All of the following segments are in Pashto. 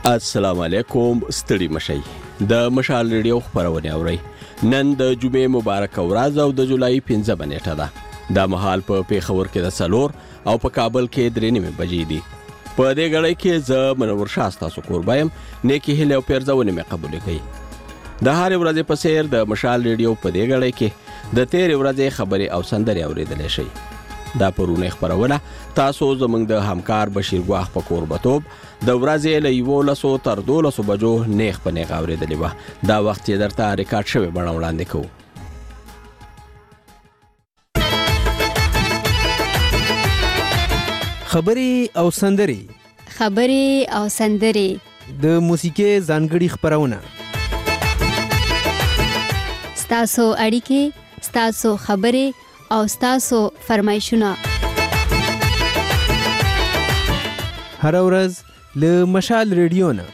السلام علیکم ستړي مشي د مشال ریډیو خبرونه اوري نن د جمعې مبارک ورځ او د جولای 15 نیټه ده د مهال په پیښور کې د سلور او په کابل کې 3 بجې دي په دې غړې کې ز منور شاستا سکور بایم نیکی هله او پیرځونه مې قبول کړي د هر ورځې په سیر د مشال ریډیو په دې غړې کې د 13 ورځې خبري او سندري اوریدل شي دا پرونه خبرونه تاسو زمنګ د همکار بشیر ګواخ په قربتوب د ورځې له 11 تر 12 بجو نیخ په نیغ اوریدلې و دا وخت یې درته ریکارډ شوی بڼه وړاندې کوو خبري او سندري د موسیقي ځانګړي خبرونه ستاسو اړیکې ستاسو خبري او ستاسو فرمایشونه هر ورځ له مشال ریډیو نه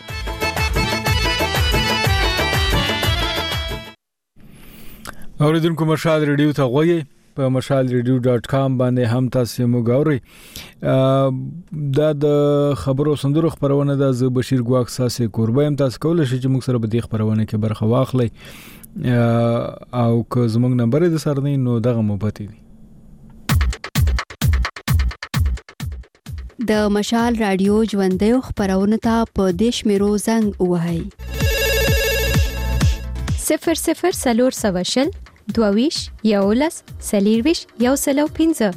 اوریدونکو مشال ریډیو ته غوږی په mashalradio.com باندې هم تاسو موږ اورئ دا د خبرو سندرو خبرونه د بشیر ګواخ ساسي قربایم تاسو کول شي چې موږ سره به د خبرونه کې برخه واخلئ او که زموږ نمبر د سره نه نو دغه مبتی دي د مشال رادیو ژوندۍ خبرونه ته په دیش میرو زنګ وهاي 00 سلور سواشل دوویش یولس سلیرویش یوسلو 15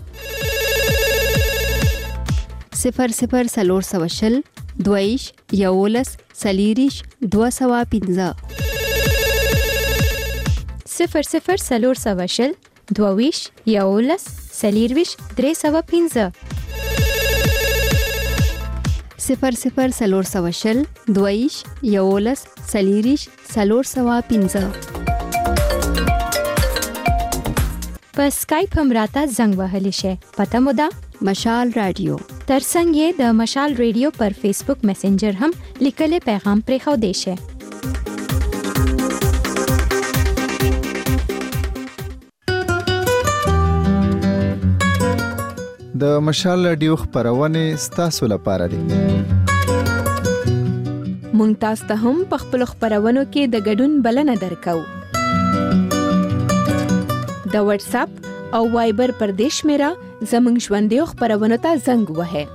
00 سلور سواشل دوویش یولس سلیریش 215 00 سلور سواشل دوویش یولس سلیرویش 315 00 سلور سواشل دویش یولس سلیریش سلور سوا 15 په سکایپ هم راته زنګ وهلی شي پته مو ده مشال رادیو ترڅنګ یې د مشال ریډیو پر فیسبوک میسنجر هم لیکلي پیغام پرې خو دی شي د مشال رادیو خبرونه ستاسو لپاره دي مونږ تاسو ته هم په خپل خبرونو کې د ګډون بلنه درکو د واتس اپ او وایبر پر دیش میرا زمنګ ژوندۍ خبرونه ته زنګ وهه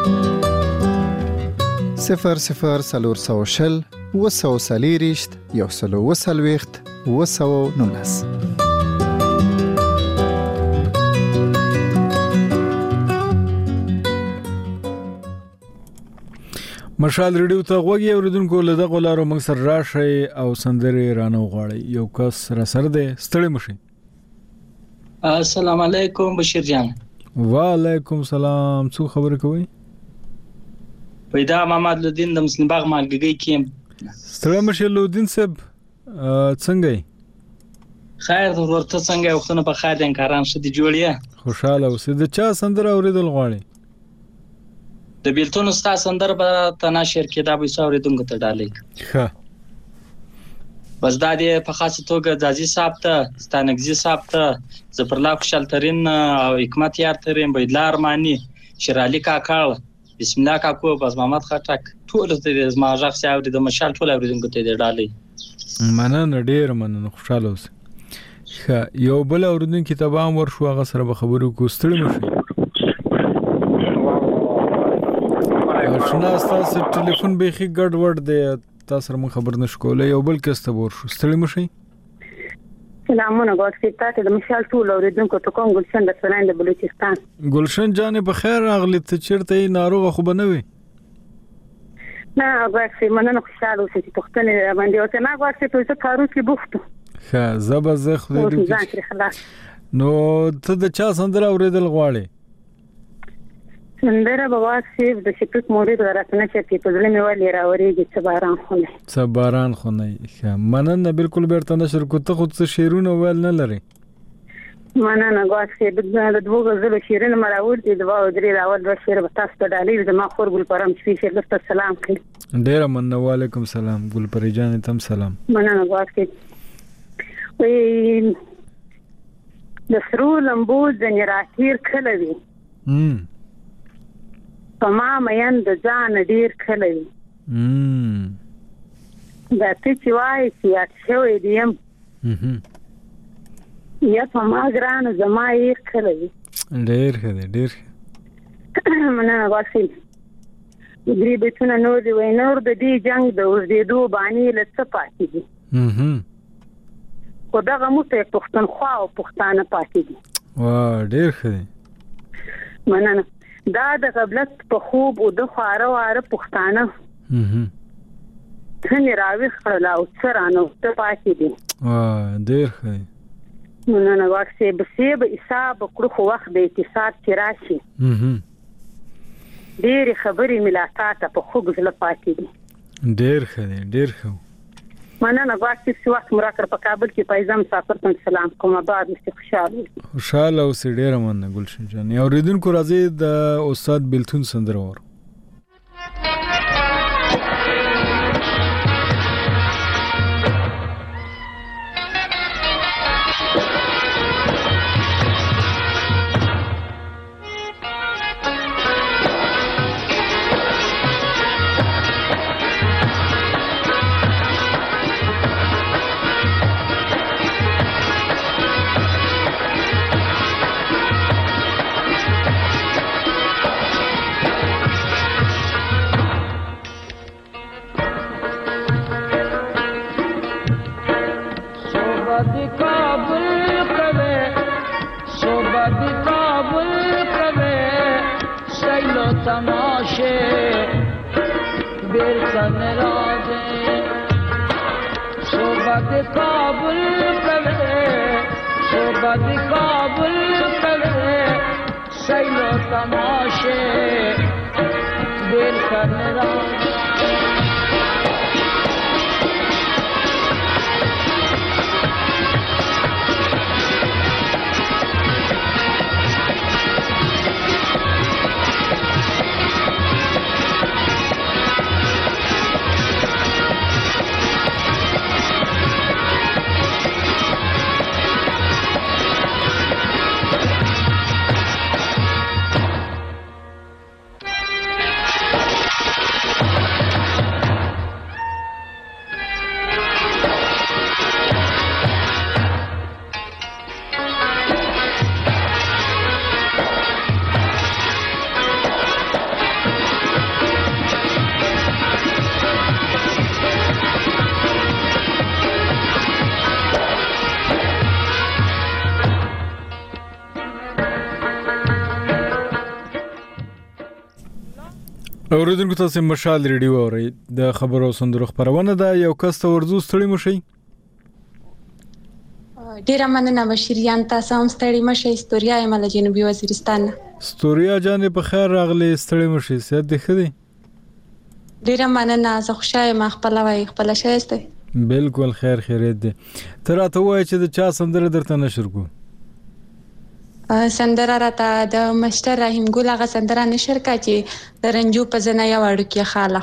00 سلور سوشل وسو سلیریشت یوسلو وسلويخت وسو نونس مشال ریډیو ته غوږی اوریدونکو له دغه لارو موږ سره راشي او سندري رانه غواړي یو کس را سره ده ستړي مشي السلام علیکم بشیر جان وعلیکم سلام څو خبرې کوي پیدا محمد لودین د مسلم باغ مالګي کې ستړي مشي لودین صاحب څنګه خیر ورته څنګه وختونه په خادن کاران شدي جوړیا خوشاله اوسې د چا سندره اوریدل غواړي د بیلتون استاد سندر به تناشر کې دا به اوریدونکو ته ډالې ښه بس دا دې په خاصه توګه ځاځي صاحب ته ستانګزي صاحب ته زفرلا خوشالترین او حکمت یار ترين بيدلار مانی شرالي کاکاو بسم الله کاکو بس محمد خټک ټول د زماجاخ ساوي د مشال ټول اوریدونکو ته ډالې مننه ډیر مننه خوشاله اوسې ښه یو بل اوریدونکو ته به ورشو هغه سره به خبرو کوستړي مشي شنه تاسو ټلیفون به خي ګډ وډ دی تاسو مون خبر نشو کولای یو بل کس ته ورشو ستړي مشي سلامونه غوښتل تاسو د مشال ټول اوریدونکو ته کوم ګلشن د سلام د بلوچستان ګلشن جانې په خیر راغلی ته چیرته ناروغ خو بنوي نه غواړم مننه خوشاله اوسې چې پښتنه باندې او نه غواړم چې تاسو کارو کې بوختو ښه زبر زه خو دې نو ته د چا سندره اوریدل غواړې سندره بابا سیف د شپږ مورید ورسنه چې په ځلې مې ولې راورېږي چې باران خونه مننه بالکل بیرته نشر کو ته خو څه شیرونه ویل نه لري مننه غواړم د دوه غزلو شیرونه مراول دي د واو درې راول د شیر په تاسو ته ډالې د ما خور ګل پرم چې شیر درته سلام کړي ډیر مننه وعلیکم سلام ګل پرې جان تم سلام مننه غواړم وي د سرو لمبو ځنې راخیر کله وي پما مېن د ځان ډیر کله وي دا ته چې وایي چې یاد شوی دی یم یا په ما ګرانه زما یې کړی ډېر ښه دی ډېر ښه مننه واخلئ درې بیتونه نور دی وای نور د دې جنگ د اوږدېدو بانې له څه پاتې دي خو دغه موته پښتونخوا او پښتانه پاتې دي ډېر ښه دی مننه دا د غفلت په خوب او د خواره واره پښتانه څنګه راوي خړل او څرانو ته پاتې دي ډېر ښه دی مننه واخلئ به حساب کړو خو وخت د اتصال چې راشي ډېر خبرې ملاقات په خوب ځل پاتې دي ډېر ښه دی ډېر ښه مننه واخلئ چې وخت مراکر په کابل کې پیغام مسافر ته سلام کوم بعد مست خوشاله او سي ډېر مننه ګلشن جان یو ریدونکو راځي د استاد بلتون سندره ور اوریدونکو تاسو مشال ریډیو اورئ د خبرو سندرو خبرونه ده یو کس ته ورزو ستړي مشي ډیره مننه بشریان تاسو هم ستړي مشي استوریا یم له جنوبي وزیرستان استوریا جان په خیر راغلي ستړي مشي سید دی خدي ډیره مننه زه خوشاله ما خپل وای خپل شایسته بالکل خیر خیریت دی تر راته وای چې د چا سندره درته نشر کو سندره راته د مستر رحیم ګل هغه سندره نشر کا چې د رنجو په زنه یو اړو کې خاله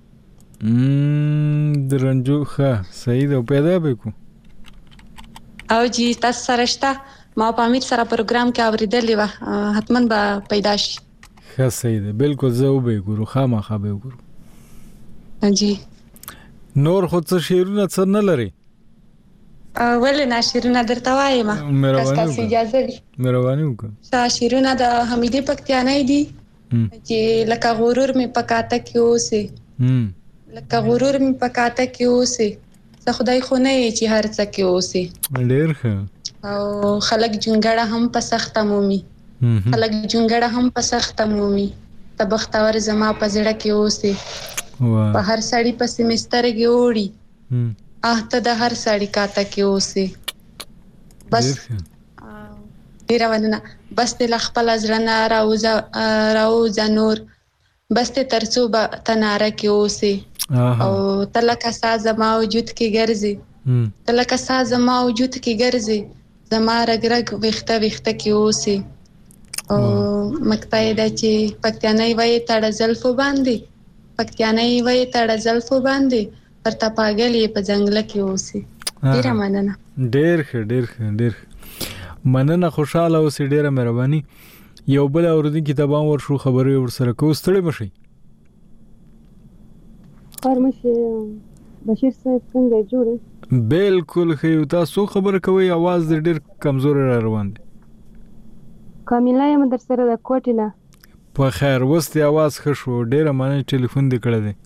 د رنجو ښه صحیح ده پیدا به کو او جی تاسو سره شته ما په امید سره پروګرام کې اوریدلې و حتمن به پیدا شي ښه صحیح ده بالکل زه به ګورو خامخا به ګورو جی نور خود څه شیرونه څه نه لري ولې ناشرونه درته وایم تاسو اجازه وي مهرباني وکړه شیرونه د حمیدې پکتیانۍ دي چې لکه غرور می پکاته کې اوسه لکه غرور می پکاته کې اوسه زه خدای خو نه چې هر څه کې اوسه ډېر ښه او خلک جونګړه هم په سخت مومي خلک جونګړه هم په سخت مومي تبختور زما په زړه کې اوسه په هر سړی په سیمستر کې وړي ته د هر سړی کاته کې اوسه بس ډیر ونه بس د خپل ځرنا راوځه نور بس ته ترڅو تناره کې اوسه او تلکه ساز ما وجود کې ګرځي تلکه ساز ما وجود کې ګرځي زما رګ وخته کې اوسه او مکتای د چې پکتیانۍ وای تړ زلفو باندې پکتیانۍ وای تړ زلفو باندې پرتا پاګلې په ځنګل کې اوسې ډیر مننه ډیر مننه خوشاله اوسې ډیره مهرباني یو بل اوردن کتابام ورشو خبرې ورسره کو ستړي مشي فرمش بشیر صاحب څنګه جوړ؟ بالکل ښه. تاسو خبر کوي आवाज ډېر کمزور را روان دی. کامیلا یم در سره د کوټې نه. په خیر وستي आवाज ښه شو. ډېره مننه ټلیفون دې کړی دی.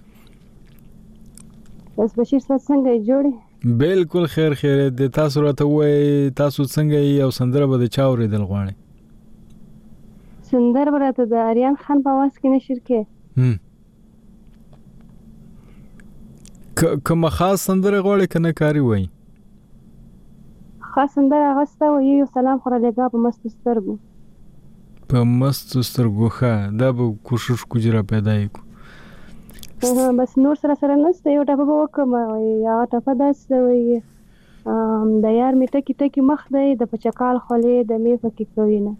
بس بشیر صاحب څنګه جوړ؟ بالکل خیر دی. تاسو راته وایي تاسو څنګه یې او سندره به د چا اورېدل غواړئ؟ سندره به راته د اریان خان په اواز کې نشر کې. کومه خاص سندره غواړئ که نه کاري وایي؟ خاص سندره هغه ستا وایي یو سلام خو رالیږه په مستو سترګو. په مستو سترګو ښه. دا به کوشش کوو چې را پیدا یې کړو. بس نور سره نسته. یو ټپه به وکړم. هغه ټپه داسې وایي د یار مې ټکي ټکي مخ دی د پچکال خولې د مې پکې کوي نه.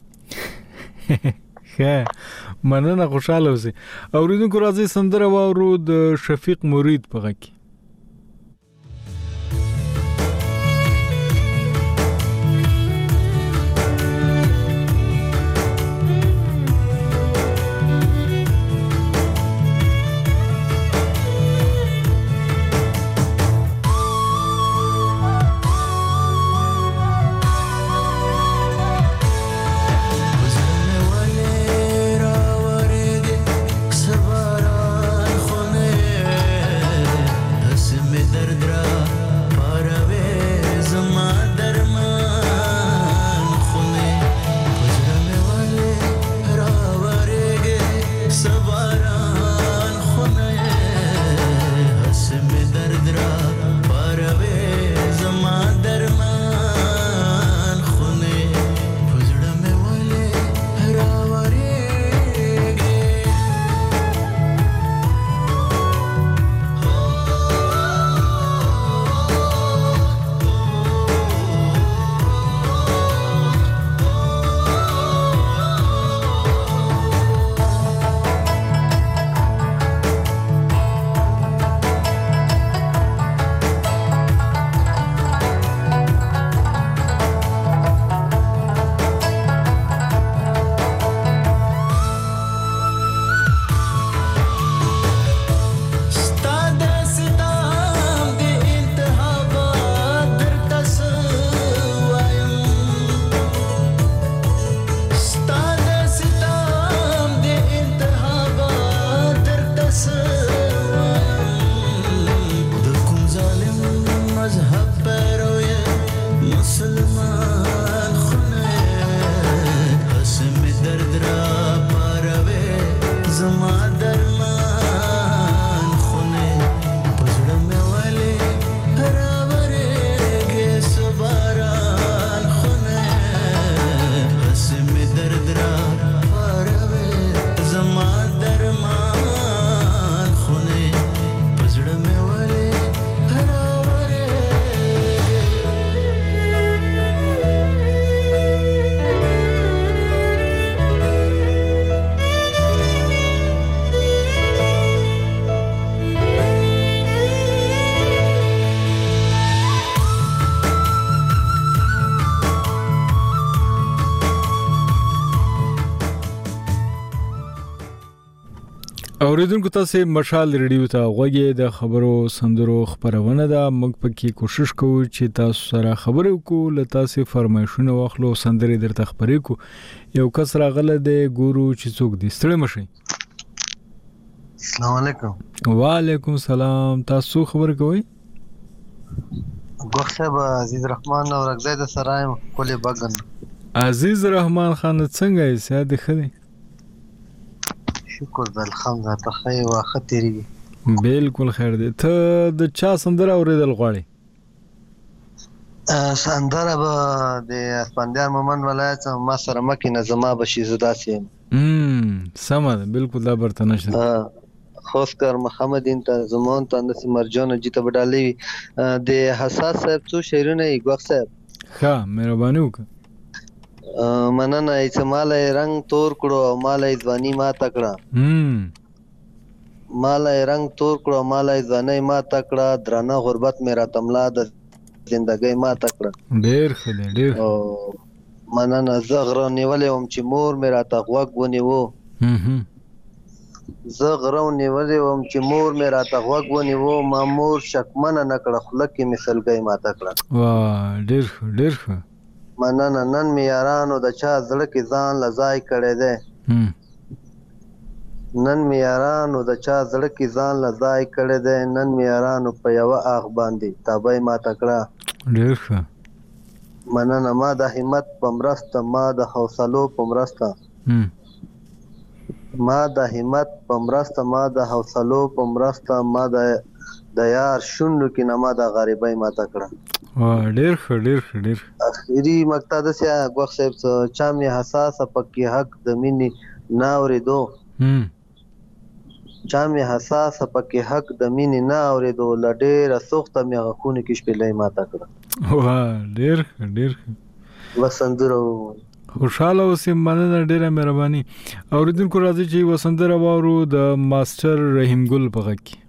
ښه مننه. خوشحاله اوسئ. اورېدونکو راځئ سندره واورو د شفیق مرید په غږ کې. اوریدونکو تاسو مشال ریډیو ته غوږی د خبرو سندرو خبرونه ده. موږ پکې کوشش کوو چې تاسو سره خبرې وکړو، له تاسو فرمایشونه واخلو، سندرې درته خبرې کو. یو کس راغله د ګورو چې څوک دي. ستړي مشئ. السلام علیکم. وعلیکم السلام. تاسو خبر کوئ؟ ګوښه به عزیز رحمان او رغزای د سرایم کولې بغن. عزیز رحمان خان څنګه یې؟ ساده خدي. شکر د الحمد ته خی واخه تیری. بالکل خیر دی. ته د چا سندره اوریدل غواړې؟ سندره به د اسپندیار مومن ولایت ما سره مکه نظما بشي زدا سیم. سمه ده. بالکل دا برته نشته. خوسکر محمد انت زمان ته نسی مرجان جیته بدالي د حساس صاحب څو شعرونه یې ګوښ صاحب. ښه مهرباني وکړه. مننه. ایسماله رنگ تور کړو او مالای ځواني ما تکړه. مالای رنگ تور کړو مالای ځواني ما تکړه. درانه غربت میرا تملا د زندګۍ ما تکړه. ډیر ښه دی. ډیر مننه. زغره نیولې هم چې مور میرا تغوګ ونیو. زه غره ونیولې وم چې مور مې راته غوږ ونیو ما مور شکمنه نه کړه خوله کې مې سلګۍ ماته کړه. واه ډېر ښه مننه. نن مې یارانو د چا زړه کې ځان له ځای کړی دی. نن مې یارانو د چا زړه کې ځان له ځای کړی دی. نن مې یارانو په یوه اخ باندې تابۍ ماته کړه. ډېر ښه. مننه. ما د همت په مرسته ما د حوصلو په مرسته ما د همت په مرسته ما د حوصلو په مرسته ما د یار شونډو کې نه ما د غریبۍ ماته کړه. ډېر ښه. اخري مقطع داسې ګوښ صاحب چا مې حساسه پکې حق د مینې نه اورېدو. چا مې حساسه پکې حق د مینې نه اورېدو. له ډېره سوخته مې غاښونو کې شپېلۍ ماته کړه. ډېر ښه. وسندره خوشاله اوسې. مننه ډېره مهرباني. اوریدونکو راځي چې وسندره واورو د ماسټر رحیم ګل په غږ کې.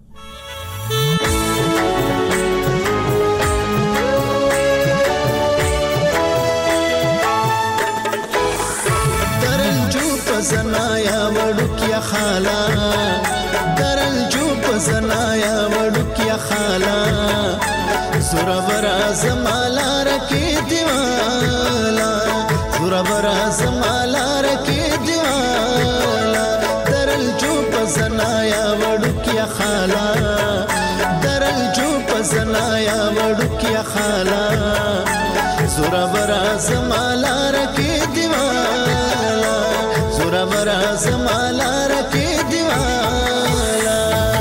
زنایا وړوکیا خالا درل جو پزنایا وړوکیا خالا زورا ورا زمالا رکی دیوالا زورا ورا زمالا رکی دیوالا درل جو پزنایا وړوکیا خالا درل جو پزنایا وړوکیا خالا زورا ورا زمالا رکی دیوالا زورا ورا زمالا رکی دیوالا.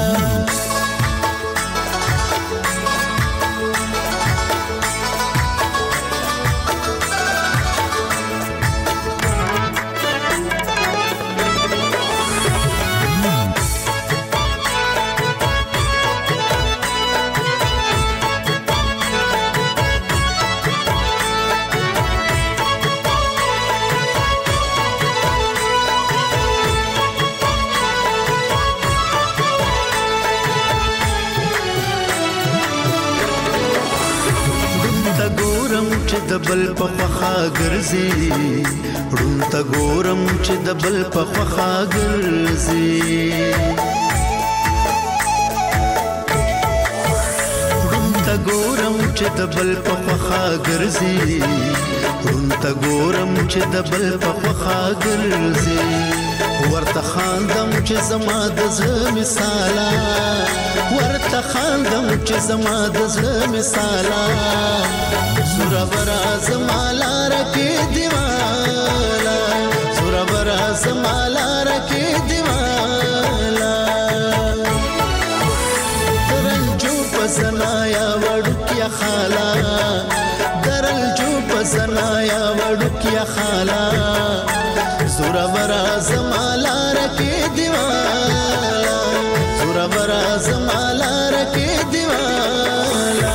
د بل په خوا ګرځي ړون ته ګورم چې د بل په خوا ګرځي ړون ته ګورم چې د بل په خوا ګرځي ړون ته ګورم چې د بل په خوا ګرځي ورته خاندم چې زما د زړه مثالا ورته خاندم چې زما د زړه مثالا زورا برا زمالا رکی دیوالا زورا برا زمالا رکی دیوالا درل جو پزنایا وړوکیا خالا درل جو پزنایا وړوکیا خالا زورا برا زمالا رکی دیوالا زورا برا زمالا رکی دیوالا.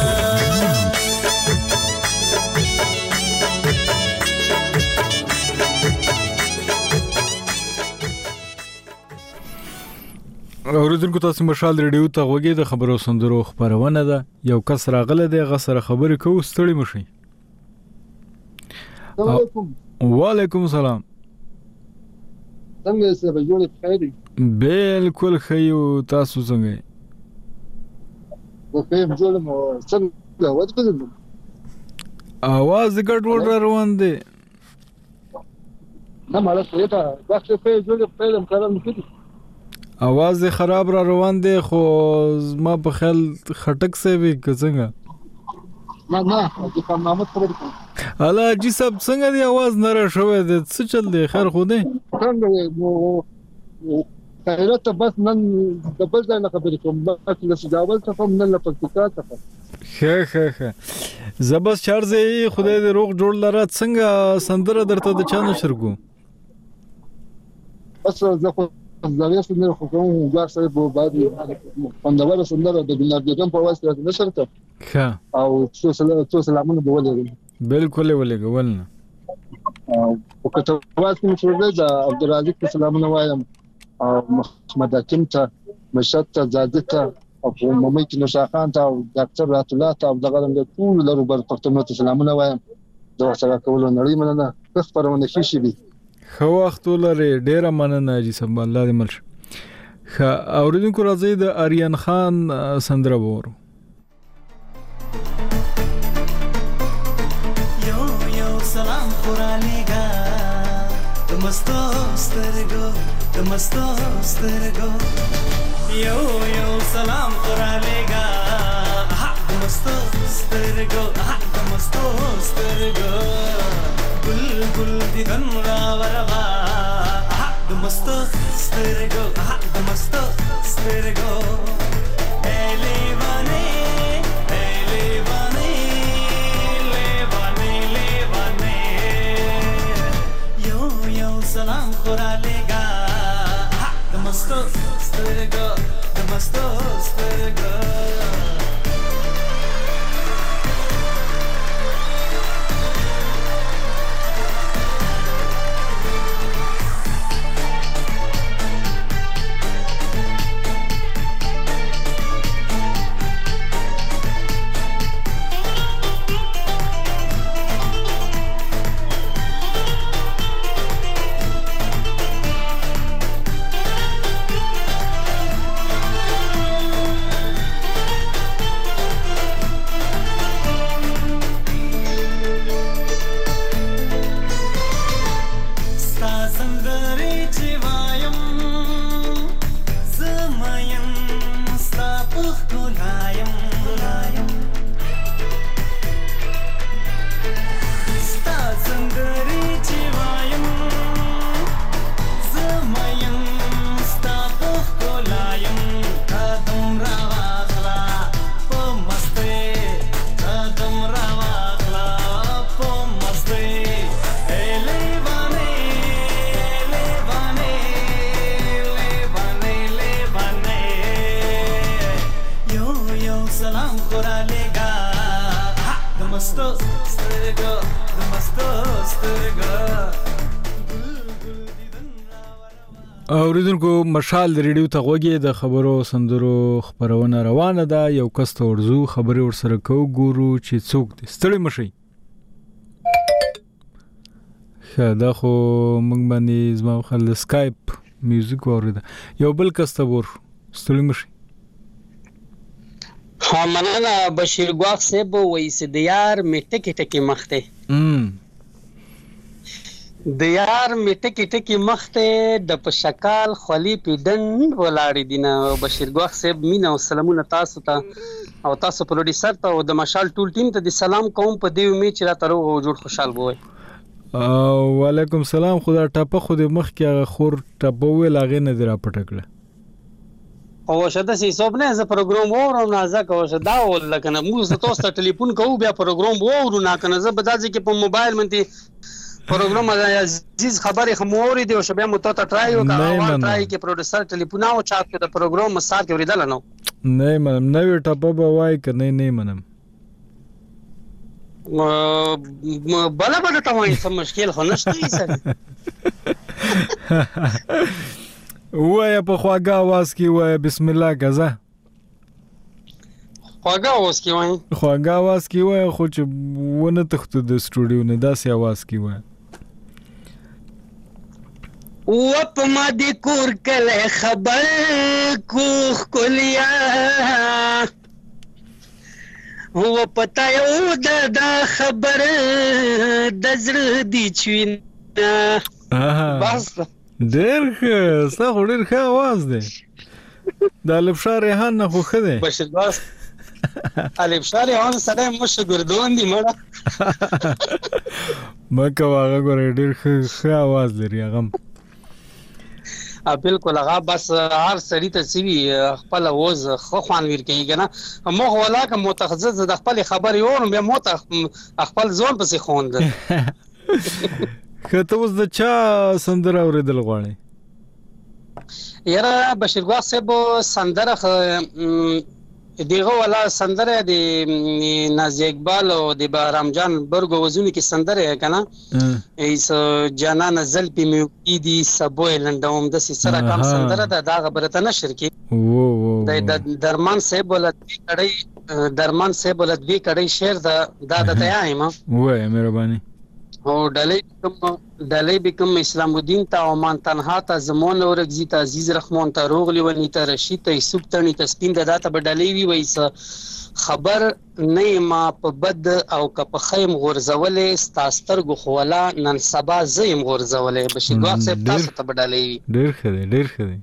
اوریدونکو تاسو مشال ریډیو ته غوږی د خبرو سندرو خبرونه ده. یو کس راغله دی غسر خبرې کوو ستړي مشي. وعلیکم السلام. څنګه سره جوړ خیر؟ بالکل خیو. تاسو څنګه؟ وکه جوړ مو څنګه وځ کړم؟ आवाज ګډوډ روان دی. نه مالا ته وخت په جوړ په کارم کړی. आवाज خراب را روان دی خو ما په خیال خټک سي وي څنګه؟ نه چې په محمد خبرې کوم. الله جی صاحب څنګه دی आवाज نه را شوې ده څه چل دی خیر خو دی؟ څنګه مو ته بس نن د بل ځای نه خبرې کوم بس له سجاول څخه نن له پکتیکا څخه. ښه زبس چارځي خدای دې روغ جوړ لره. څنګه سندره درته د چا نشر کو؟ بس زه خو زاویه سندره خو کوم ګار سره په باندې خوندوره سندره د ګلاب بیگم په واسطه نشر ته. ښه او څو سلامونه به ولرم. بالکل ولګولنه. او کته واسطه مې شروع ده عبدالرزاق په سلامونه وایم او محمد حکیم ته مشت ته زاده ته او ممې کې نشاخان ته او ډاکټر رات الله ته او دغه ټول لرو بر پښتنو ته سلامونه وایم. دا سره کولو نړۍ مننه خبرونه شي. خو وخت لري ډیره مننه جی سم الله دې مل. اوریدونکو راځي د آریان خان سندره وورو. یو سلام خورالیگا دمستو سترگو یو سلام خورالیگا دمستو سترگو گل دیدن راوروا دمستو سترگو سلام خورالیگا دمستو سترگو اوریدونکو مشال د ریډیو ته غوږی د خبرو سندرو خبرونه روانه ده. یو کس ته ورزو خبري ورسره کو ګورو چې څوک دي. ستړي مشي دا خو موږ باندې زما خل سکایپ میوزیک اوریده. یو بل کس ته ور ستړي مشي. ها مننه بشیر ګواخ صاحب وایي چې د یار می ټکی ټکی مخته د یار می ټکی ټکی مخته د پشکال خلی پیډن ولاړی دینه. بشیر ګواخ صاحب مینا او سلامونه تاسو ته او تاسو پروډوسر ته او د مشال ټول ټیم ته د سلام کوم په دې امید چې را تر او جوړ خوشحال وای. وعلیکم سلام. خدا ټاپه خو د مخ کې خور ټاپه ویل هغه نه درا پټکړه او شته سي صوب نه ز پروګرام وورم نه ځکه او شدا ولکه نه موږ تاسو ته ټلیفون کوو بیا پروګرام وورو نه کنه زه بدازي کې په موبایل منتي پروګرام عزیز خبرې خموري دی او شبیا مو ته ټرای وکړه او ټرای کې پروډوسر ټلیفون او چات کې د پروګرام مسار کې ورېدل نو نه منم نو ټاپه به وای کنه نه منم بلا بلا ته وای څه مشکل خو نشته سره وای په خواږه आवाज کې وای بسم الله غزا خواږه आवाज کې وای خواږه आवाज کې وای خو چې ونه تخته د سټوډیو نه داسې आवाज کې وای و په ما دې کور کله خبر کوخ کولیا هو پتا یو دا خبر د زړه دی چوینه بس ډېر ښه ستا خو ډېر ښه आवाज دی د الفشار ریحان نه خو ښه دی بشیر باس الفشار ریحان سره مش ګردون دی مړه مکه واغه ګورې ډېر ښه आवाज لري هغه بالکل هغه بس هر سړی ته سوي خپل اوز خو خوان ور کوي کنه مو ولا کوم متخصص د خپل خبري اورم بیا مو خپل ځون پسې خوند کته اوس د چا سندره اوریدل غواړي یاره بشیر ګواخ صاحب سندره دیغه ولا سندره د نازی اقبال او د بهرام جان برګو وزونی کې سندره کنه ایس جانان زل پی میدی سبو لندوم د سره کام سندره دا خبره ته نشر کی د درمان صاحب ولت کړي درمان صاحب ولت وی کړي شعر دا ته ایم وای مهرباني او ډلې بکم اسلام الدین ته او مان تنها ته زمون اورګزی ته عزیز رحمان ته روغلی ونی ته رشید ته یوسف تنی ته سپین د داته بډلې وی وایس خبر نه ما په بد او که په خیم غورځولې ستاستر غخولا نن سبا زیم غورځولې بشیر ګواخ صاحب تاسو ته بډلې ډیر خدای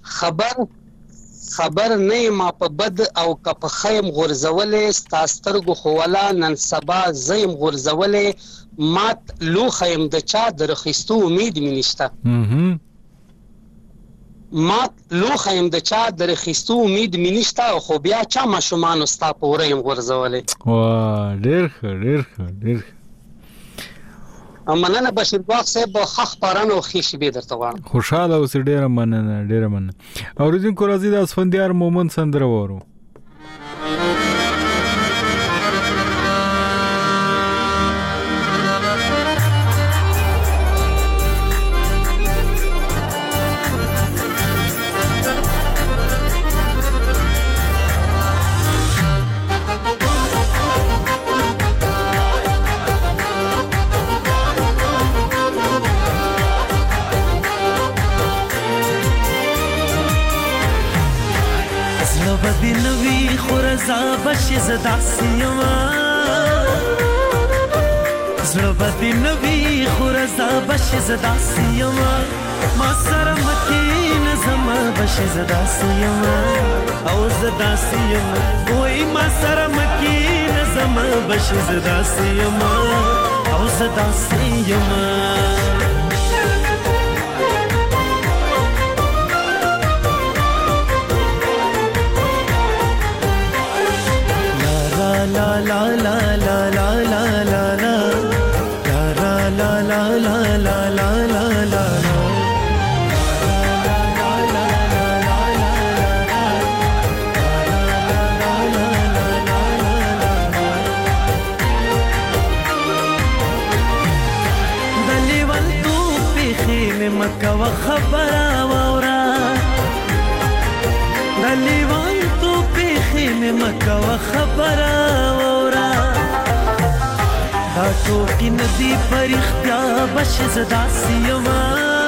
خبر نه ما په بد او که په خیم غورځولې ستاستر غخولا نن سبا زیم غورځولې مات لو خیم د چا درخستو امید می نشته مات لو خیم د چا درخستو امید می نشته خو بیا چا مشومان استا پورې غورځولې وا ډیر مننه بشیر باغ صاحب خخ پرانو خیش به درته وانه خوشاله اوس ډیر مننه اوریدونکو راځي د اسفندیار مومن سندره وورو بدنوی خورزا بشی زداسیما زړه بدنوی خورزا بشی زداسیما ما سره مکین زما بشی زداسیما او زداسیما وای ما سره مکین زما بشی زداسیما او زداسیما la la la la la la la la la la la la la la la la دلی ول تو پیخین مکه و خبره وورا دلی ول تو پیخین مکه و خبره دا ټوکی ندی پر اختیا بش زداسیما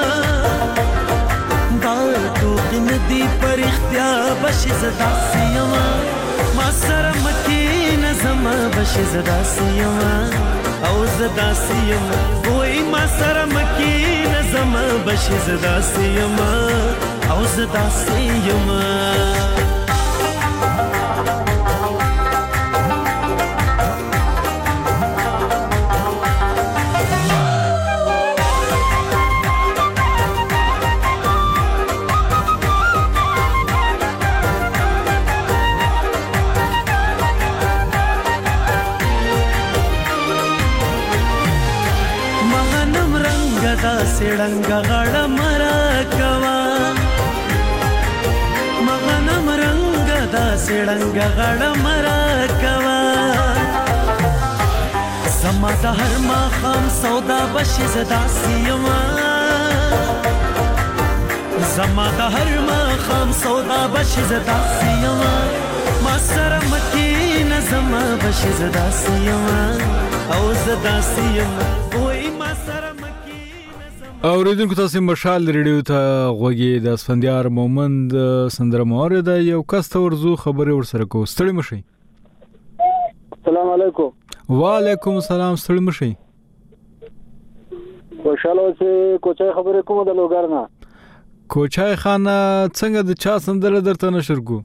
دا ټوکی ندی پر اختیا بش زداسیما ما سره مکین زما بش زداسیما او زداسیما وای ما سره مکین زما بش زداسیما او زداسیما سړنګ غړ مرا کوا مغنم رنگ دا سړنګ غړ مرا کوا زما د هر ما خام سودا بشي زدا سیما زما د هر ما خام سودا بشي زدا سیما ما سره مکین زما بشي زدا سیما او زدا سیما وای ما سره اوریدونکو تاسو مشال ریډیو ته غوږی د اسفندیار مومند سندره مورده یو کس ته ورزو خبري ورسره کو ستړي مشي السلام علیکم وعلیکم السلام ستړي مشي خوشاله اوسې کوچای خبرې کوم د لوګرنا کوچای خان څنګه د چا سندره درته نشر کو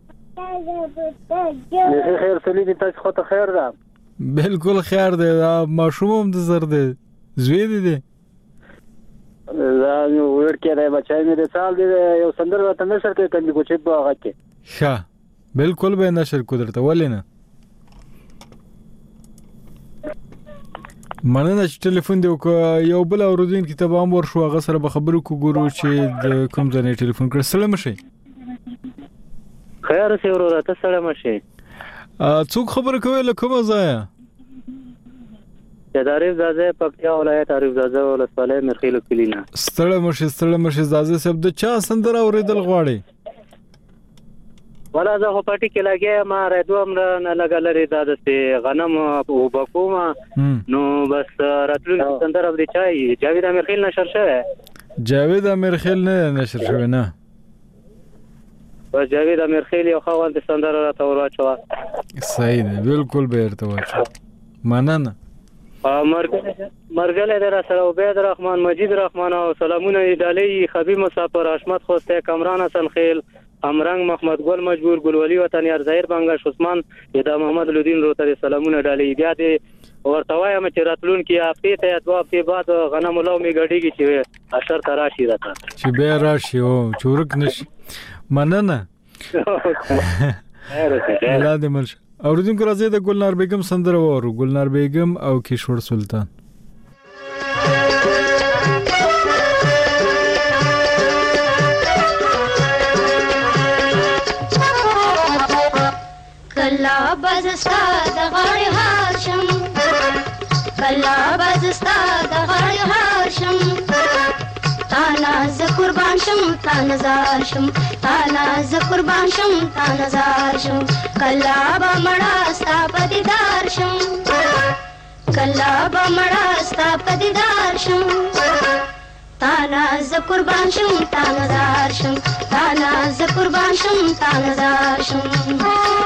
خیر سلی دي تاسو خو ته خیر ده بالکل خیر ده ماشوم د زر ده زوی دي دا نو ورکه راي بچای مې د سال دی یو سندر وته نشر کې کني کوچې په هغه کې ښه بالکل به نشر کو درته ولینه مننه چې ټلیفون دی یو بل اوردین کتاب هم ورشو هغه سره به خبرو کو ګورو چې د کوم ځای ټلیفون کړ سلام شي خیر سي ورته سلام شي څوک خبر کوي له کومه ځای عارف زاده پکتیا ولایت عارف زاده ولسوالۍ مرخیلو کلینا ستړی مشه زاده صاحب د چا سندره اوریدل غواړي ولا زه په پټي کې لګیا ما راځوم نه لګلري دا د غنم او بکوما نو بس راتلونکي سندره د چای جاوید امیرخیل نشر شوی جاوید امیرخیل نه نشر شوی نه بس جاوید امیرخیل یو خوان د سندره را تور واچو صحیح دی بالکل به ارته واچو مننه مرګله در سره عبید الرحمن مجید الرحمن او سلامونه ډالۍ خبيب مسافر اشمت خوسته کمران حسن خیل امرنګ محمد ګل مجبور ګلولي وطن یار ظاهر بنگش عثمان یدا محمد الدین روتری سلامونه ډالۍ بیا دې ورته وایم چې راتلون کې هفته ته دوا هفته بعد غنم لو می غړيږي چې اشر تراشي راته چې به راشي او چورک نشي مننه الله دې مل اوریدونکو راځي د ګلنار بیگم سندره وورو ګلنار بیگم او کیشور سلطان کلا بزستا د غړي هاشم کلا بزستا د غړي هاشم تانا ز قربان شم تانا زار شم تانا ز قربان شم تانا زار شم کلا بمړا ستا پدیدار شم کلا بمړا ستا پدیدار شم تانا ز قربان شم تانا زار شم تانا ز قربان شم تانا زار شم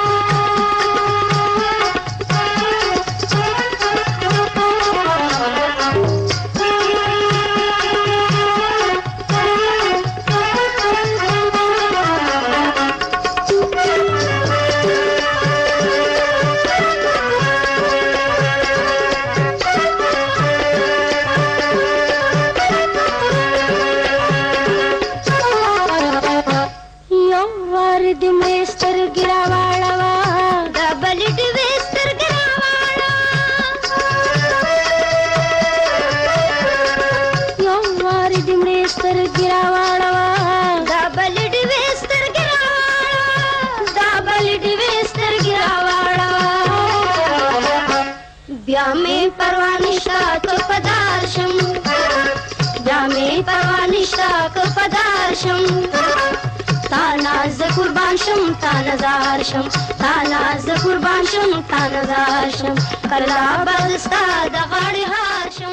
قربان شم تانا زار شم تانا ز قربان شم تانا زار شم کلا بستا د غړي هار شم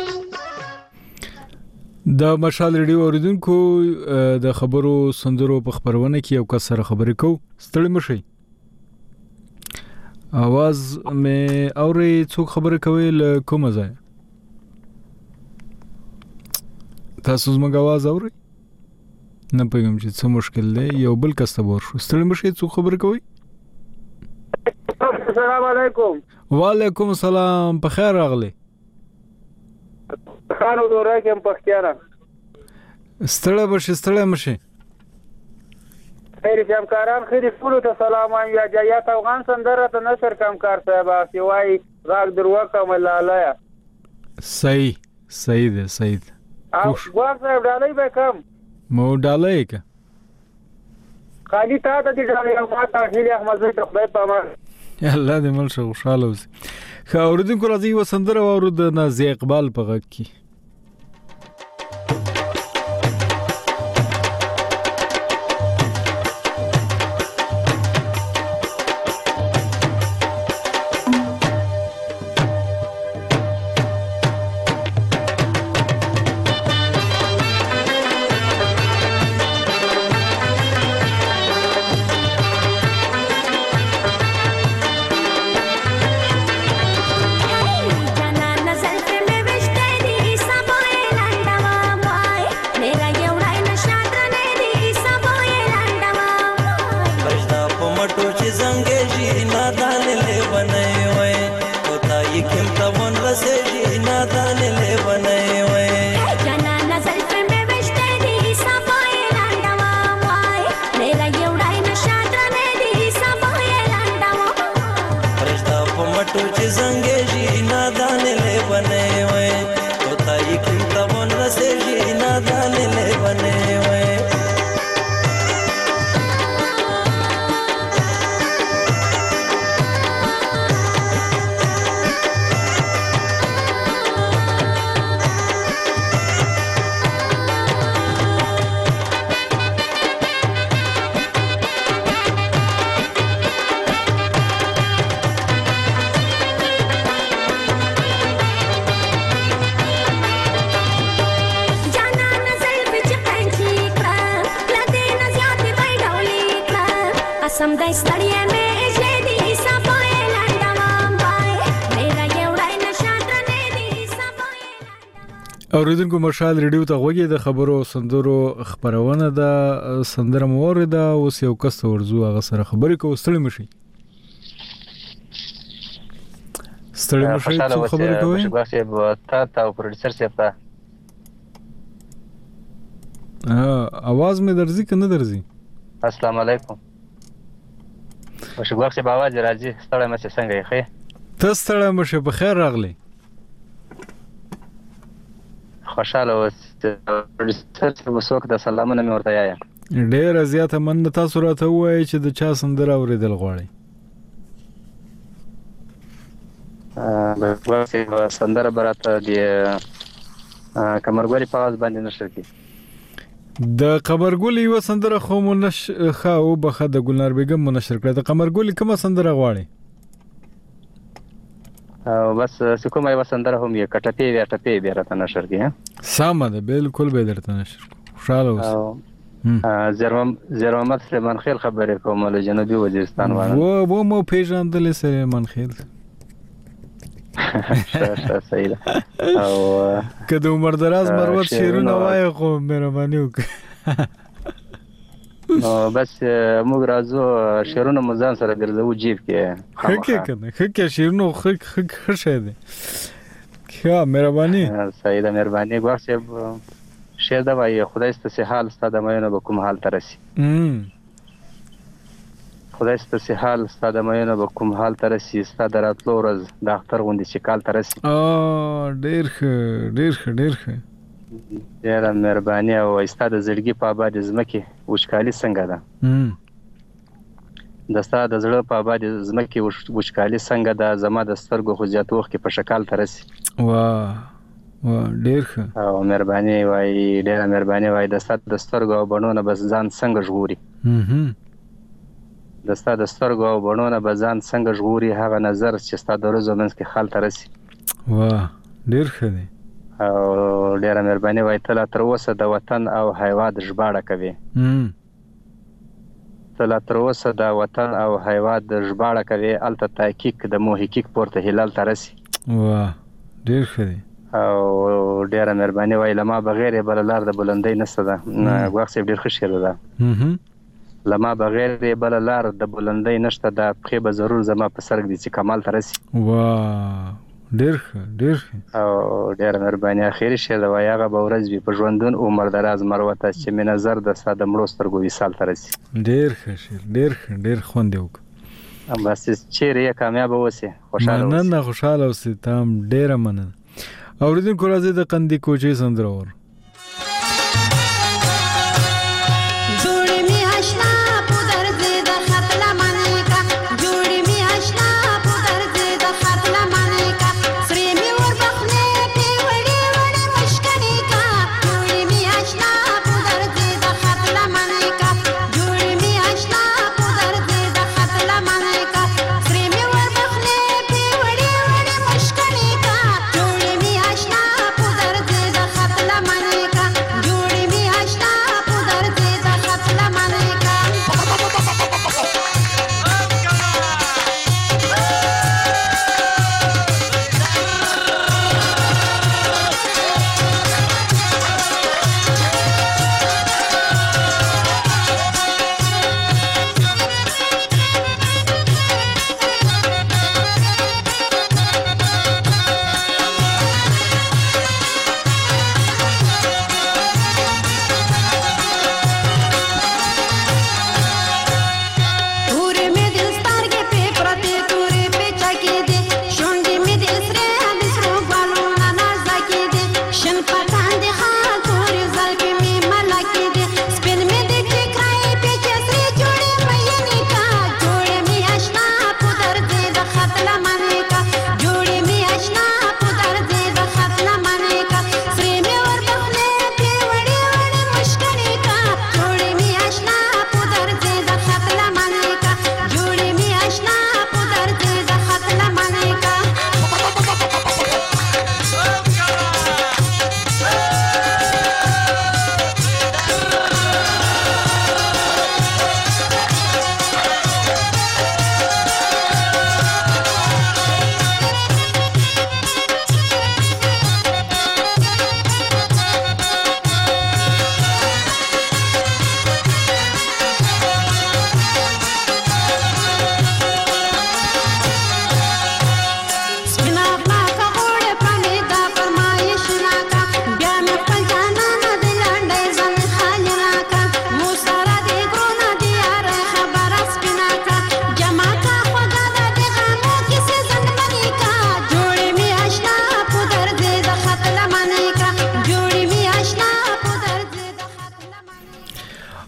د مشال ریډیو اوریدونکو د خبرو سندرو په خبرونه کې یو کس سره خبرې کو ستړي مشي आवाज مې اوري څوک خبرې کوي له کومه ځای تاسو زما आवाज اوري نه پېږم چې څه مشکل دی یو بل کس ته ورشو ستړي مشي څوک خبرې کوي السلام علیکم وعلیکم السلام په خیر راغلی خانو دوره کې پختیارا ستړي مشي خیر همکاران خیر ټول ته سلام یا جایات افغان سندره ته نشر کمکار صاحب سیوای راګ دروا کوم لاله صحیح دی او ګوار صاحب ډالۍ به کم مو ډالۍ کا خالی تا ته ډالۍ ما ته هیله احمد زوی ته خدای په امان الله دې مل شو خوشاله اوسې خو اوریدونکو راځي وسندره اورو د نازي اقبال په غږ کې سم دای ستړیا مې چې دې صفای لندوم پای میرا یوړای نشاته نه دې صفای اوریدونکو مشال ریډیو ته غوږی د خبرو سندرو خبرونه ده سندره مورده اوس یو کس ورزو هغه سره خبرې کوو ستړي مشي ستړي مشي څه خبرې کوي مشغاسه تا او پروډوسر صاحب ته आवाज में दर्जी कि न दर्जी अस्सलाम वालेकुम مشغاسه په आवाज راځي ستړي مشه څنګه یې خې ته ستړي مشه په خیر راغلی خوشاله اوس پروډوسر وسوک د سلامونه مې ورته یایم ډېر زیاته من تاسو راته وایي چې د چا سندره اوریدل غواړي مشغاسه سندره براته دی کمرګوري په आवाज باندې نشر کی د قمرګل یو سندره خو منش خاو بخه د ګلنار بیگم منشر کړه د قمرګل کومه سندره غواړي او بس کومه یو سندره هم یې کټپی بیا راته نشر کی سامه ده بالکل به درته نشر خوشاله اوس زرمت سلیمان خیل خبرې کوم له جنوبي وزیرستان و مو پیژندل سلیمان خیل صحیح ده او کله عمر دراز مروت شیرونه وای خو مهرباني وکړه نو بس موږ راځو شیرونه مزان سره ګرځو جیب کې خکه شیرونه خشه ده کیا مهرباني صحیح ده مهرباني ګوښه شه دا وای خدای ست حال ستاده مینه به کوم حال ترسي خدای ست حال ستاده مینه به کوم حال ترسي ستاده راتلو ورځ د اختر غوندي چې کال ترسي ډیر ښه ډیر مهرباني او ستاده زړګي په آباد زمکه وشکالي څنګه ده د ستاده زړه په آباد زمکه وشکالي څنګه ده زما د سترګو خو زیات وخت په شکل ترسي واه ډیر ښه او مهرباني وای ډیر مهرباني وای د سترګو او بڼونه بس ځان څنګه ژغوري د سترګو او بڼونه به ځان څنګه ژغوري هغه نظر چې ستا د ورځو منځ کې خال ته رسي واه ډېر ښه دی او ډېره مهرباني وایي ته لا تر اوسه د وطن او هیواد ژباړه کوې ته لا تر اوسه د وطن او هیواد ژباړه کوې هلته تحقیق د محقق پورته هلال ته رسي واه ډېر ښه دی او ډېره مهرباني وایي له ما بغیر یې بله لار د بلندۍ نشته ده ګواښ صاحب ډېر ښه شعر ده لما بغیر بل لار د بلندۍ نشته د پخې به ضرور زما په سرګ دي چې کمال ته رسي واه ډېر ښه او ډېره مهرباني اخري شعر ده وایي هغه به ورځ وي په ژوندون عمر دراز مروته چې مې نظر د ستا د مړو سترګو وصال ته رسي ډېر ښه شعر ډېر خوند یې وکړه بس چیرې یې کامیابه اوسې خوشحاله اوسې مننه خوشحاله اوسې ته هم ډېره مننه اورېدونکو راځئ د قندي کوچۍ سندره ور La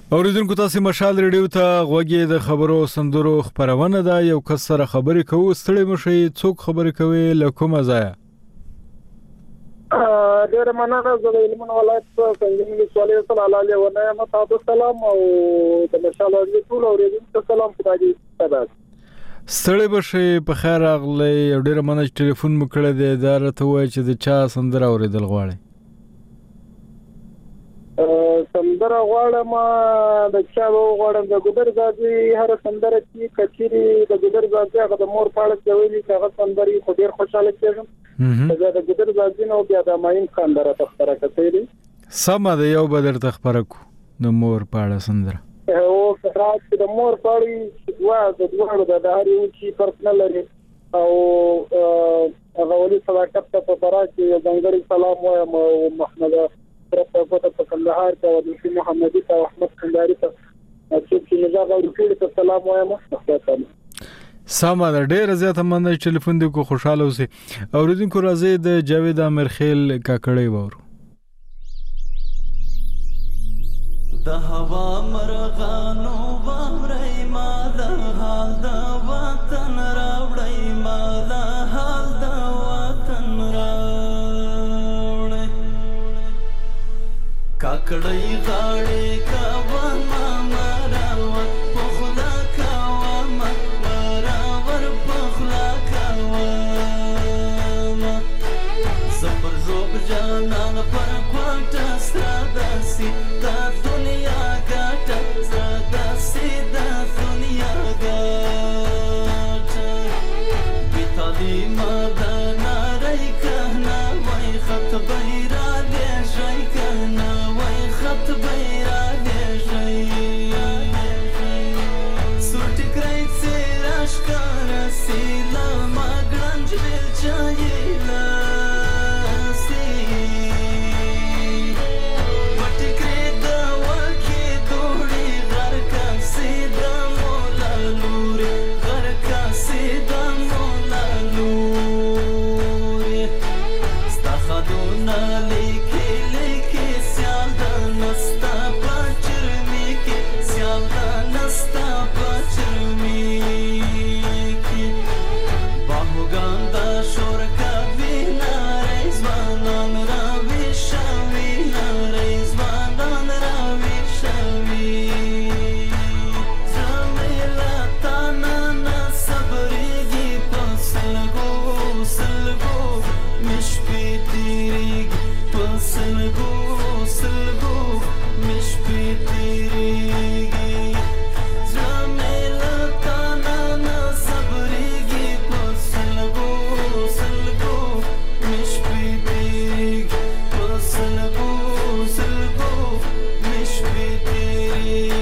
اوریدونکو تاسو مشال ریډیو ته غوږی د خبرو سندرو خبرونه ده. یو کس سره خبرې کوو، ستړي مشي، څوک خبرې کوي له کومه ځای؟ ډېر مننه. زه د علمون ولایت څنګه سوالې سره علیه و نه متاسف سلام او د مشال ریډیو ټول اوریدونکو سلام خدای دې سبا ستړي مشي په خیر راغلی. ډېر مننه چې ټلیفون مو کړی دی. دا راته وایي چې د چا سندره اوریدل غواړي؟ سندره غواړم د چا غواړم د ګودر غازي هر سندره چې کچيري د ګودر غازي هغه د مور پاړه کوي چې هغه سندري خو ډیر خوشاله کېږم. دا د ګودر غازي نو بیا د ماین خان دره تخره کوي. سم ده، یو بدر تخره کو د مور پاړه سندره او خاص د مور پاړي دوا د دوه د هاري چې پرسنل لري او هغه ولي صداقت په برابر ځنګړي سلام وایم او محمد پرته په کندهار کې او د محمدي او احمد کندهاري ته چې نجاغ او ټول ته سلام وایم. سامان ډېر زیات مننه چې ټلیفون دې کو خوشاله اوسئ. اوریدونکو راځي د جاوید امرخیل کاکړی وورو. د هوا مرغانو وامرای ما د حال د وطن راوړی ما د حال د وطن کاکړی غاړې کاوه ما مراور پخلا کاوه ما مراور پخلا کاوه زپر روب جانان پر کوټه سره داسي دا دنیا ګټه سره داسي دا دنیا ګټه بیتالی ما دا ناری کهنا وای خط بیرا لیشای کهنا خط بیرا دیشای سوٹ کرائی سیراش کارا سیلا مگرنج بیل چایلا سی پٹی کریدا وکی دوڑی غر کا سیدا مولا لوری غر کا سیدا مولا لوری ستا خدونا لیکی لیکی سیال نستا پچرمی کی سیالدا نستا پچرمی کی باهوگاندا شور کبی نریزوانان راوی شوی نریزوانان راوی شوی زمیلا تانانا صبریگی پسلگو سلگو مشپی تیریگی پسلگو سلگو مشپی تیریگی زمیلا تانانا صبریگی پسلگو سلگو مشپی تیریگی پسلگو سلگو مشپی تیریگی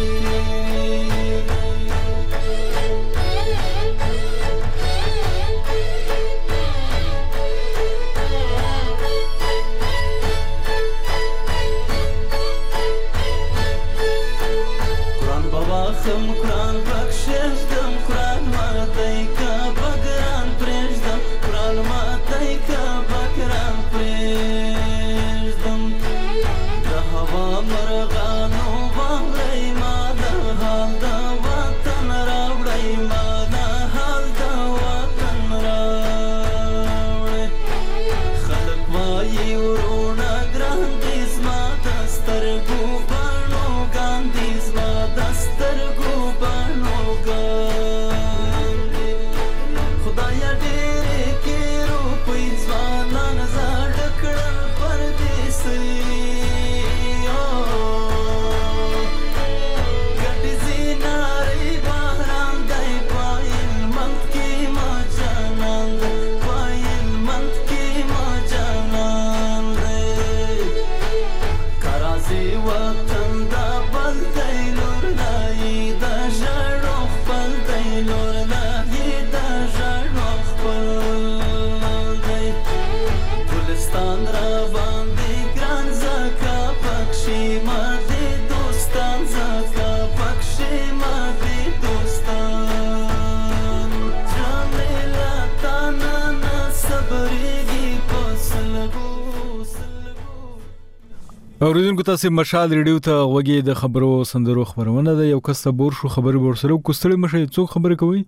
خم قرآن بخشیدم قرآن ماتای کا بگران پریشدم قرآن ماتای کا بگران پریشدم د هوا مرغانو وامرای ما د حال د وطن راوړی ما د حال د وطن راوړی خلک وایي ورونه ګران دي زما د سترګو بڼو ګاندي زما د سترګو بڼو ګاندي خدایا ډېرې کې روپۍ ځوانان زاړه کړل پردیسۍ ګټې زینارې بهران دی په هلمند کې ما جانان دی په هلمند کې ما جانان دی که راځي وطن دا بل دی لور لایي د ژړو خپل دی لور لایي د ژړو خپل دی ګلستان را باندې ګران زکه پکښې ما دې دوستان زکه پکښې ما دې دوستان جمیلا تانانا صبریږي په سلګو سلګو اوریدونکو تاسو مشال ریډیو ته وګورئ د خبرو سندرو خبرونه ده یو کس بور شو خبري ورسره کوستړي مشه څوک خبرې کوي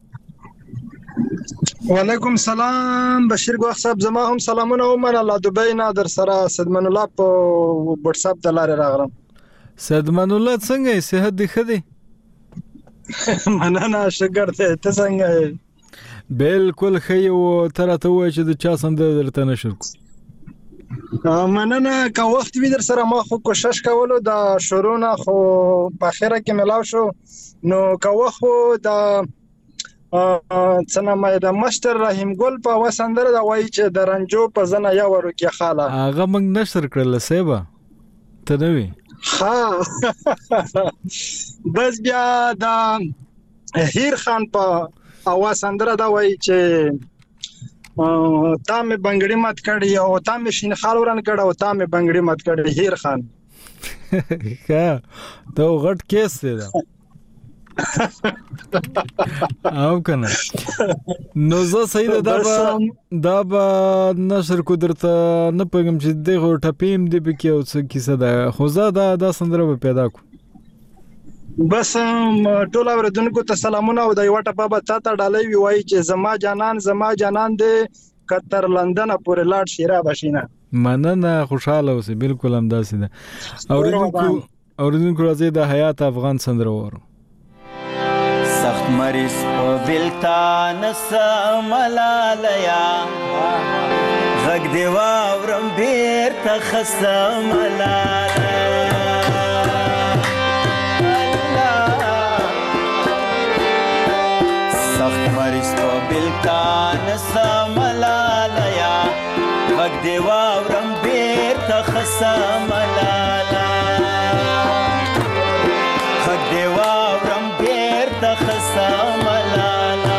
وعلیکم سلام بشیر ګوخ صاحب زما هم سلامونه ومن الله دوبۍ نه در سره سدمن الله په واتس اپ د لارې راغلم سدمن الله څنګه صحت دی خدي مننه شکر ته څنګه بالکل خي او ترته وای چې د چا سند درته نشر کو مننه کا وخت وی در سره ما خو کوشش کولو د شروع نه خو په اخره کې ملاو شو نو کا وخت د څنګه مې د مستر رحیم ګل په وسندره د وای چې د رنجو په زنه یا ورو کې خاله هغه موږ نشر کړل سیبا ته نوې ها بس بیا د هیر خان په اواز سندره دا وای چې تامه بنگړی مات کړی او تامه شین خالورن کړه او تامه بنگړی مات کړی هیر خان ها ته غټ کیس دی او کنه نو زه صحیح دا به نشر قدرت نه پېږم چې دغه ټپیم دی به کې او څه کیسه ده خو زه دا سندره به پیدا کو بس ټول اوریدونکو ته سلامونه او د یو ټپه به تاسو ډالۍ وی چې زما جانان دې کتر لندن پورې لاړ شیرا بشینه مننه خوشاله اوسې بالکل هم داسې ده اوریدونکو راځي د حیات افغان سندره وره سخت مریض په بلتان سملالیا غږ دی واورم بیرته خسته ملالیا سخت مریض په بلتان سملالیا غږ دی واورم بیرته خسته ملالیا غږ دی واورم بیرته خسته ملاله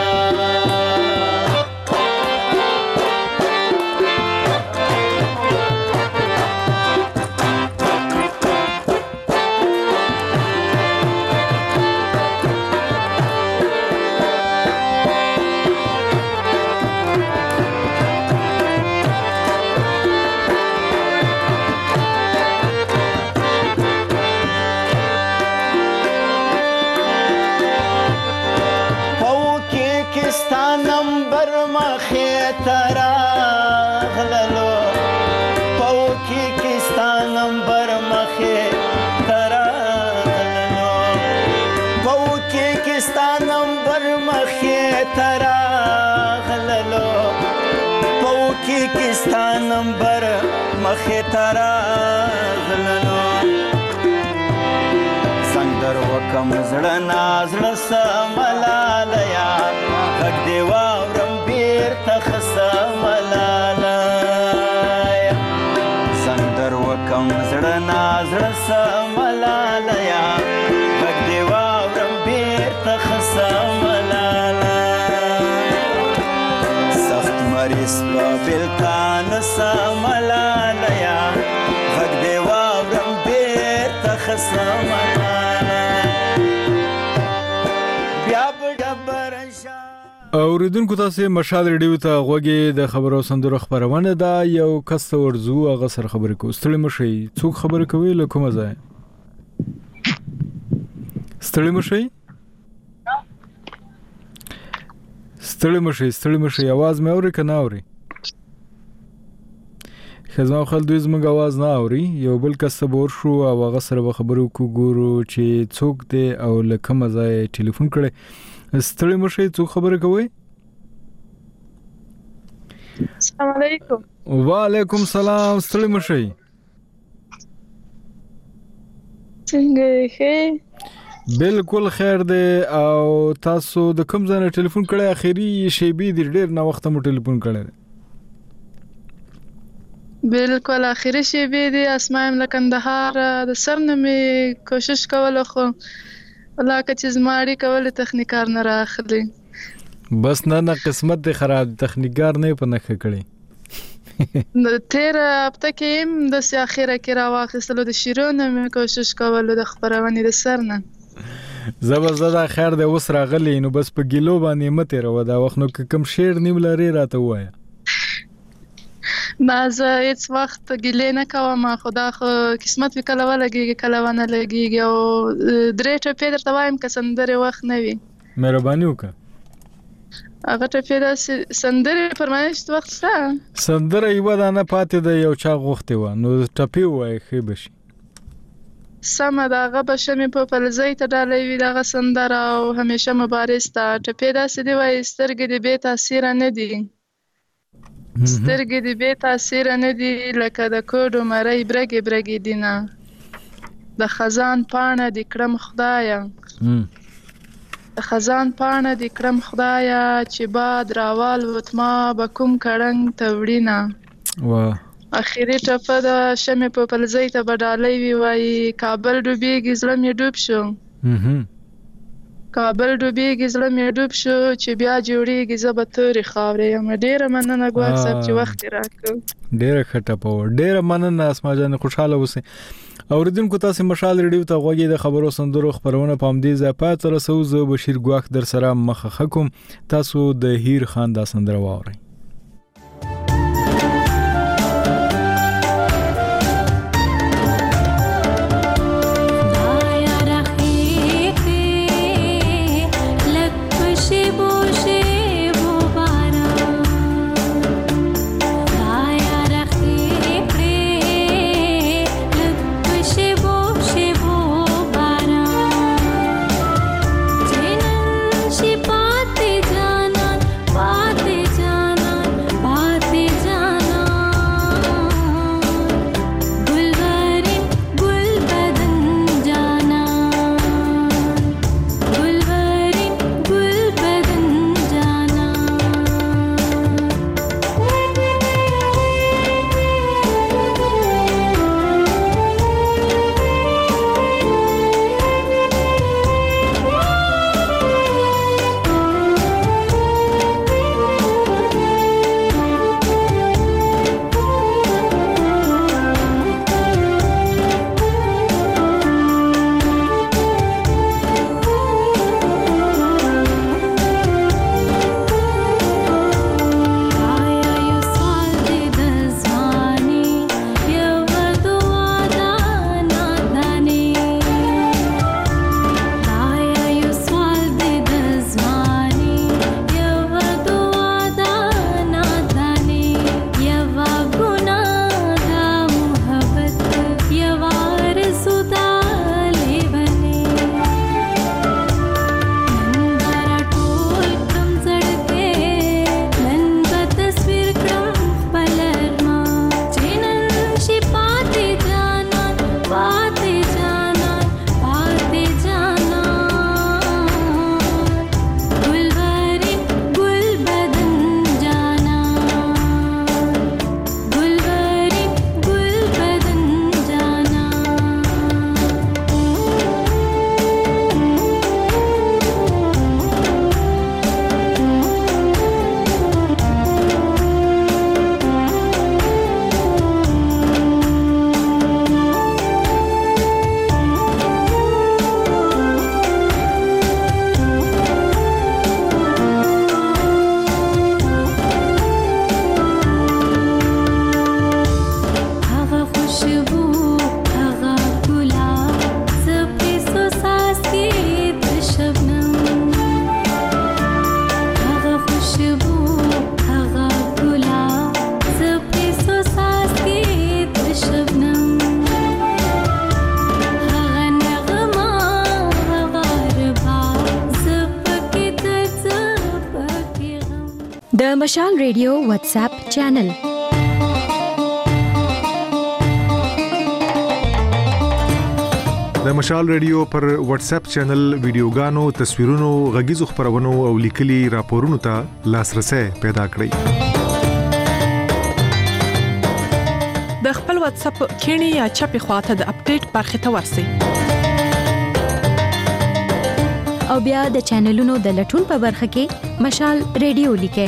نمبر مخه تراغلنو سندر وکم زړه نازړه سملالیا غږ دی واورم بیرته خسته ملالیا سندر وکم زړه نازړه سملالیا غږ دی واورم بیرته خسته ملالیا سخت مریض په بلتان سملالیا غږ دی واورم بیرته خسته ملالیا بیا به ډبره اوریدونکو تاسو مشال ریډیو ته غوږی د خبرو سندرو خبرونه دا یو کس ورزو هغه سره خبرې کوي ستړي مشي څوک خبرې کوي له کومه ځای ستړي مشي आवाज مې اوري کنه اوري خزما خل دوی زموږ आवाज نه اوري یو بل کس بور شو او هغه سره خبرو کو ګورو چې څوک دی او له کومه ځای ټلیفون کړي ستړي مشي څوک خبرې کوي السلام علیکم وعلیکم سلام ستړي مشي څنګه ښه بالکل خیر دی او تاسو د کوم ځای ټلیفون کړی اخیری شیبي د ډیر نه وخت مو ټلیفون کړی بالکل اخیری شیبي دی اسماء کندهار د سرنه می کوشش کوله خو ولاکه چې زماري کوله تخنیکار نه راخلی بس نه قسمت دی خراب تخنیکار نه په نخ کړی تیر هفته کې د اخیره کې راواخیستلو د شیرونو می کوشش کوله د خبرونه د سرنه زبر خیر دی اوس راغلی نو بس په ګیلو باندې مته راو دا وخت نو کم شیر نیم لري راته وایا نه زه هیڅ وخت ګیلې نه کوم خو دا خو قسمت وي کله ولګېږي کله ونه لګېږي او 3 ټپې درته وایم که سندرې وخت نه وي مهرباني وکړه هغه ټپې داسې سندرې فرمایش وخت شته سندره یوه دانه پاتې ده یو چا غوښتې وه نو ټپې ووایې ښې به شي سمه ده هغه به شمې په پلزۍ ته ډالۍ وي دغه سندره او همیشه مبارز ته ټپې داسې دي وایي سترګې دې بې تاثیره نه دي سترګې دې بې تاثیره نه دي لکه د کوډو مرۍ برګې برګې دینه د خزان پاڼه دې کړم خدایه د خزان پاڼه دې کړم خدایه چې باد راوالوت ما به کوم کړنګ ته وړینه اخیری ټپه د شمې په پلزۍ ته به ډالۍ وي وایي کابل ډوبېږي زړه مې ډوب شو کابل ډوبېږي زړه مې ډوب شو چې بیا جوړېږي زه به تورې خاورې یم ډېره مننه ګواک صاحب چې وخت یې راکړ ډېره ښه ټپه وه ډېره مننه اسما جانې خوشحاله اوسئ اوریدونکو تاسې مشال ریډیو ته غوږ د خبرو سندرو خبرونه په همدې ځای پای ته رسوو زه بشیر ګواک در سره مخه ښه کوم تاسو د هیر خان دا سندره واورئ د مشال ریډیو واتس اپ چینل د مشال ریډیو پر واتس اپ چینل ویډیوګانو تصویرونو غږیزو خبرونو او لیکلي راپورونو ته لاسرسي پیدا کړئ د خپل واتس اپ کینی یا چپی خواته د اپډیټ برخه ته ورسئ او بیا د چینلونو د لټون په برخه کې مشال ریډیو لیکئ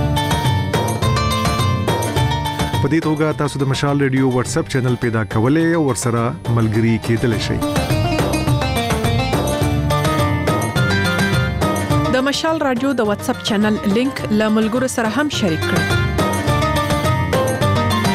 په دې توګه تاسو د مشال ریډیو واتس اپ چینل پیدا کولای او ورسره ملګري کېدلی شئ د مشال رادیو د واتس اپ چینل لینک له ملګرو سره هم شریک کړئ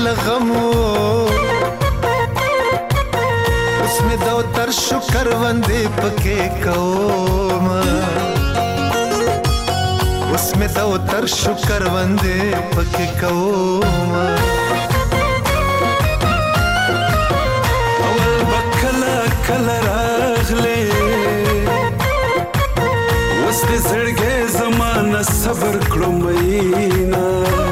کل غمو اوس مې د تر شکر وندې پکې کوم اوس مې د تر شکر وندې پکې کوم اول بکلا کلا راغلې اوس دې زړګې زمانه صبر کړو مینا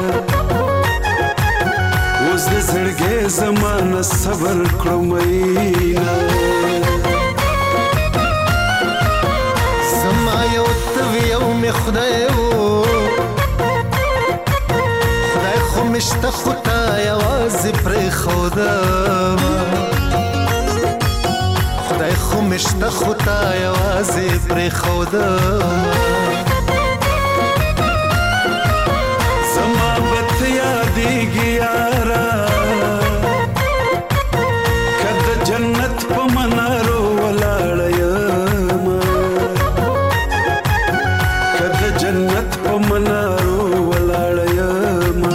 اوس دې زړګې زمانه صبر کړو مینا زما یو توی یو مې خدای خدای خو مشته خو تا یوازې پرېښودم خدای خو مشته خو تا یوازې پرېښودم زما به ته یادېږي یاره که د جنت په منارو ولاړه یمه که د جنت په منارو ولاړه یمه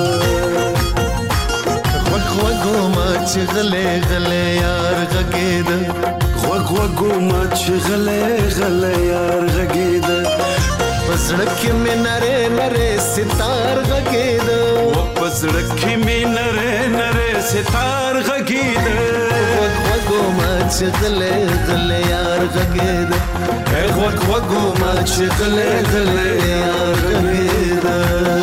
غوږ غوږو ما چې غلی غلی یار غږېده غوږ غوږو ما چې غلی غلی یار غږېده په زړه کې مې نرې نرې ستار غږېده په زړه کې مې نرې نرې ستار غږېده غوږ غوږو ما چې غلی غلی یار غږېده غوږ غوږو ما چې غلی غلی یار غږېده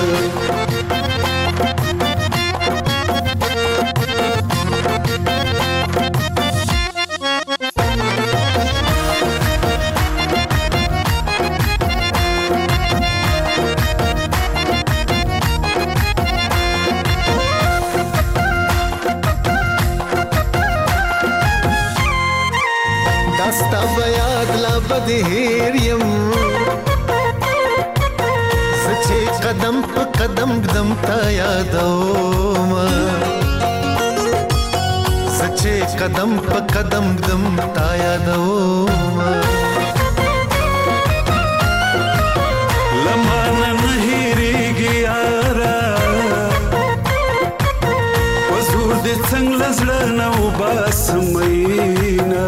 داستا بیاد لا بدهیر یم سچے قدم پا قدم قدم تا یادوم سچے قدم پا قدم قدم تا یادوم لمانا نهیریگی یارا وزور دی څنګ لزړه نو باس مینا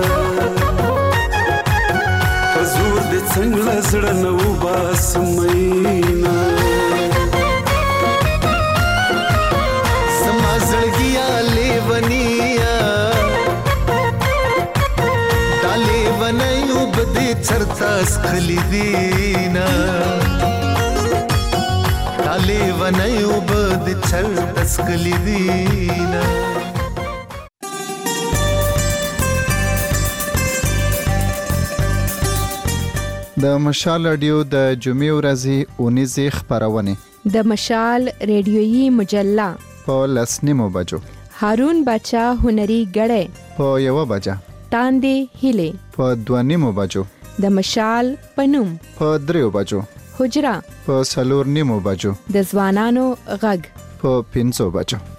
زور دې څنګه لزړه نو باس مینا زما زړګیا لیونیا دا لیونیو بدې چرتا سخلی دینا دا لیونیو بدې چرتا سخلی دینا د مشال رادیو د جمعې ورځې اونیزې خبرونه د مشال ریډیویي مجله په 10:30 بجو هارون بچا هنري غړې په 1 بجه تاندې هلي په 2:30 بجو د مشال پنوم په 3 بجو حجرا په 4:30 بجو د ځوانانو غږ په 5 بجو